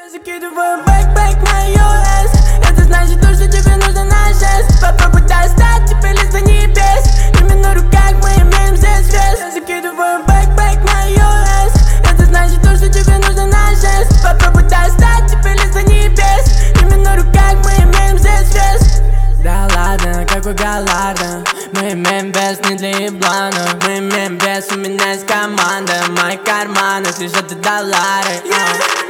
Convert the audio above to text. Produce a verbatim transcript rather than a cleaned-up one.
Закидываю бэк-бэк на ю эс. Это значит то, что тебе нужно на шесть. Попробуй достать, теперь лист до небес. Именно в руках мы имеем здесь вес. Я закидываю бэк-бэк на ю эс. Это значит то, что тебе нужно на шесть. Попробуй достать, теперь лист до небес. Именно в руках мы имеем здесь вес. Да ладно, какой Галарда. Мы имеем вес не для еблана. Мы имеем вес, у меня есть команда. В моих карманах лежат и доллары.